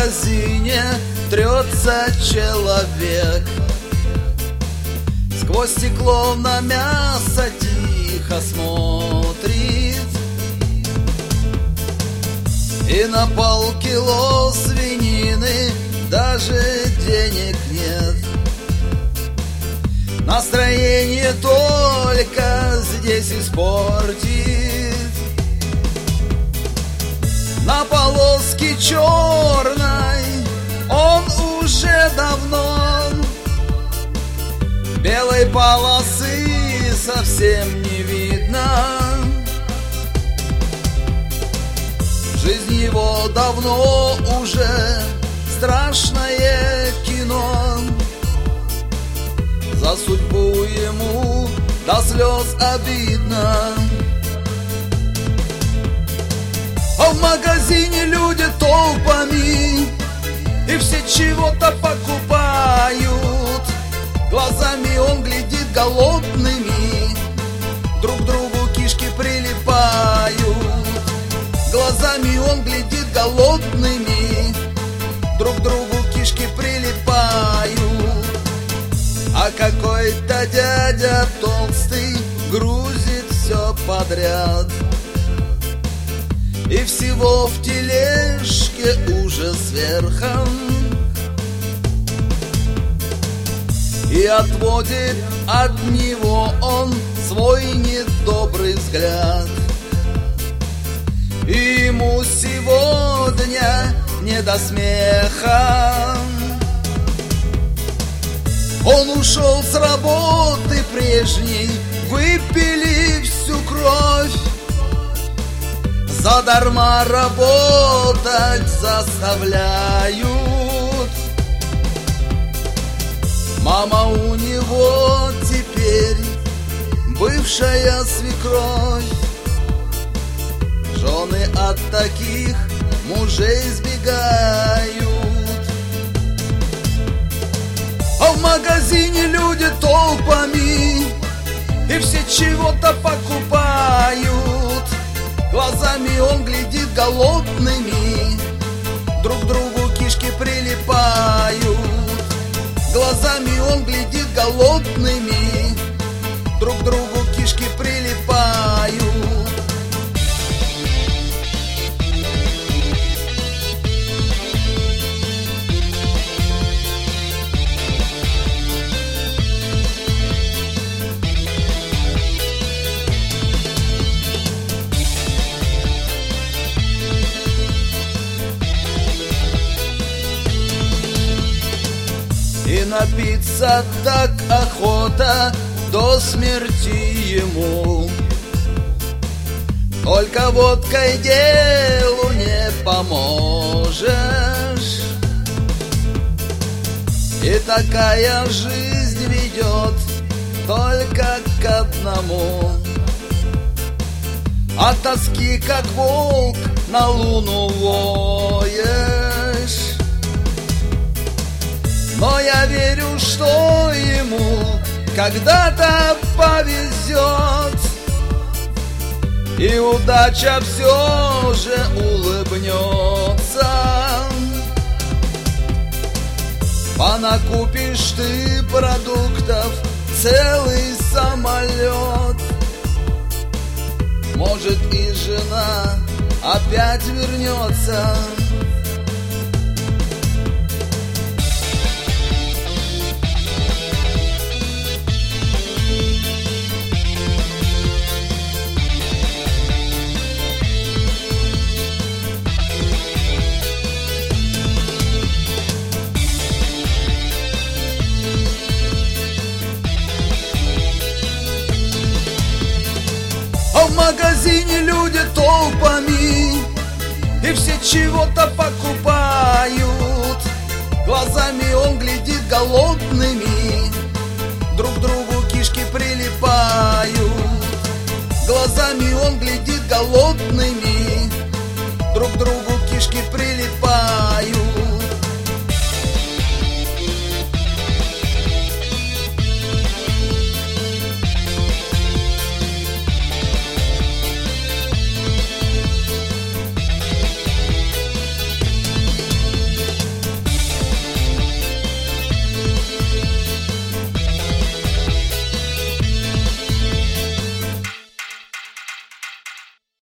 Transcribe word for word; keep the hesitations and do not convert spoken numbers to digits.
магазине трется человек. Сквозь стекло на мясо тихо смотрит, и на полкило свинины даже денег нет. Настроение только здесь испортит. На полоске черной он уже давно, белой полосы совсем не видно. Жизнь его давно уже страшное кино. За судьбу ему до слез обидно. А в магазине люди толпами, и все чего-то покупают. Глазами он глядит голодными, друг к другу кишки прилипают. Глазами он глядит голодными, друг к другу кишки прилипают. А какой-то дядя толстый грузит все подряд, и всего в тележке уже сверхом, и отводит от него он свой недобрый взгляд. И ему сегодня не до смеха. Он ушел с работы прежней, выпили всю кровь, задарма работать заставляют. Мама у него теперь бывшая свекровь. Жены от таких мужей сбегают. А в магазине люди толпами, и все чего-то покупают. Глазами он глядит голодными, друг к другу кишки прилипают. Глазами он глядит голодными, друг к другу кишки прилипают. И напиться так охота до смерти ему. Только водкой делу не поможешь, и такая жизнь ведет только к одному. От тоски, как волк, на луну воешь. Но я верю, что ему когда-то повезет, и удача все же улыбнется. Понакупишь ты продуктов целый самолет, может, и жена опять вернется. А в магазине люди толпами, и все чего-то покупают. Глазами он глядит голодными, друг к другу кишки прилипают. Глазами он глядит голодными,